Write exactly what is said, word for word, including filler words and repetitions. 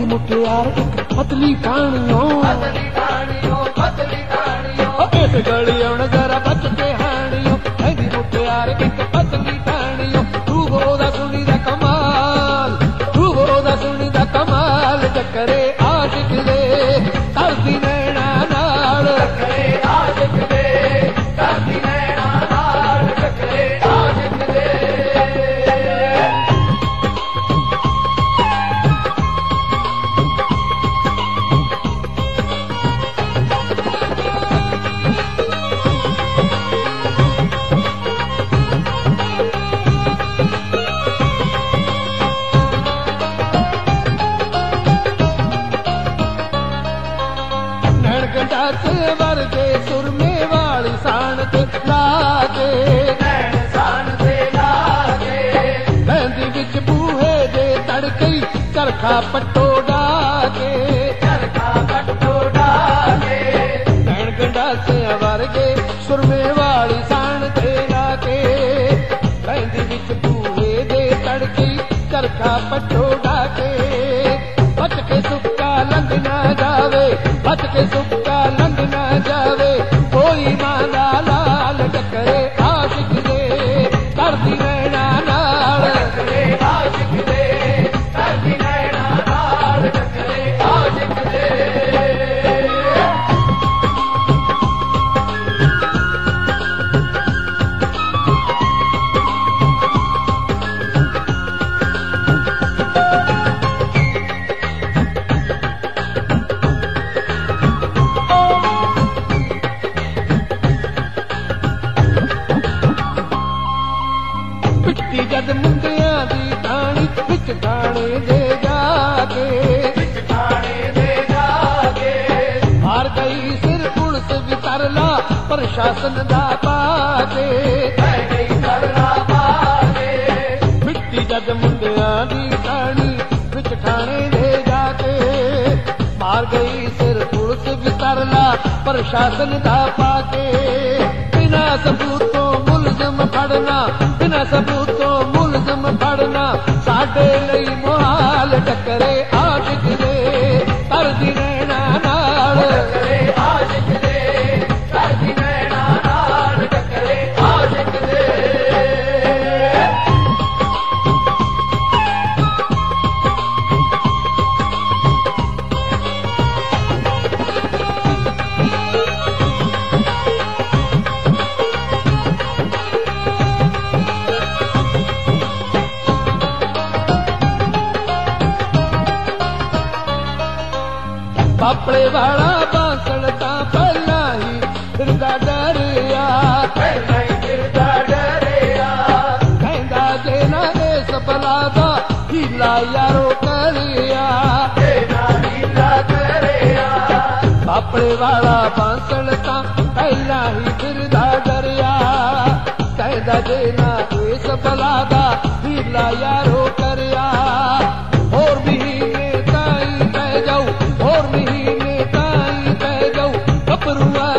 मुटियार एक पतली कहानियों इस गली आउण जरा बच के हानियों कहदी मुटियार एक पतली कहानियों तू बोदा सुनी दा कमाल तू बोदा सुनी दा कमाल टकरे आशिक दे तरदी नैना नाल टकरे आशिक दे तरदी नैना नाल टकरे आशिक दे वर्गे सुरमे वाली सान ते लागे नैन सान ते लागे बहंदी विच बूहे दे तड़कई चरखा पट्टो डाके चरखा पट्टो डाके नैन गंडा से वर्गे सुरमे वाली सान ते लागे बहंदी विच बूहे दे तड़कई चरखा पट्टो डाके बच के सुक्का लंघ ना जावे बच के सुक्का लंघ ना जावे कोई माला लाल टकरे आशिक दे करदी नैना नाल टकरे आशिक दे करदी नैना नाल टकरे आशिक दे जद मुंडिया दी टाणी विच ठाणे दे जाके विच ठाणे दे जाके हार गई सिर पुलिस भी तरला प्रशासन दा पाके गई तरला पाके मिट्टी जद मुंडिया दी टाणी विच ठाणे दे जाके मार गई सिर पुलिस भी तरला प्रशासन दा पाके बिना सबूतों मुलजम फड़ना बिना सबूतों मुलजम फड़ना साडे लई मुहाल टकरे आशिक दे तरदी नैना नाल टकरे आशिक दे तरदी नैना नाल टकरे आशिक दे पापड़े वाला बांसण ता पहला ही फिरदा डरिया पहला ही फिरदा डरिया कहंदा जे ना इस बला दा हीला यारो करिया तेरा हीला करिया पापड़े वाला बांसण ता पहला ही फिरदा डरिया कहंदा जे ना इस बला दा हीला यारो करिया और महीने ताई पै जाऊ और महीने ताई पै जाऊ घबरुआ